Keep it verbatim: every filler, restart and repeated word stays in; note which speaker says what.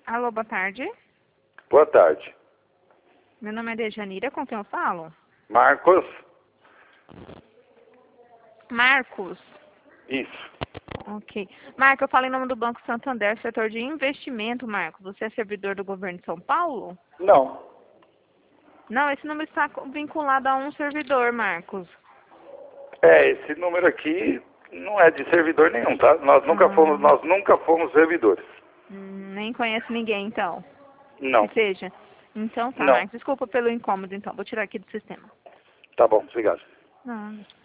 Speaker 1: Alô, boa tarde.
Speaker 2: Boa tarde.
Speaker 1: Meu nome é Dejanira, com quem eu falo?
Speaker 2: Marcos?
Speaker 1: Marcos.
Speaker 2: Isso.
Speaker 1: Ok. Marco, eu falo em nome do Banco Santander, setor de investimento, Marcos. Você é servidor do governo de São Paulo?
Speaker 2: Não.
Speaker 1: Não, esse número está vinculado a um servidor, Marcos.
Speaker 2: É, esse número aqui não é de servidor nenhum, tá? Nós nunca
Speaker 1: Ah,
Speaker 2: fomos, nós nunca fomos servidores.
Speaker 1: hum, nem conhece ninguém, então.
Speaker 2: Não.
Speaker 1: Que seja. Então tá,
Speaker 2: Não.
Speaker 1: Marcos. Desculpa pelo incômodo, então. Vou tirar aqui do sistema.
Speaker 2: Tá bom, obrigado.
Speaker 1: Não.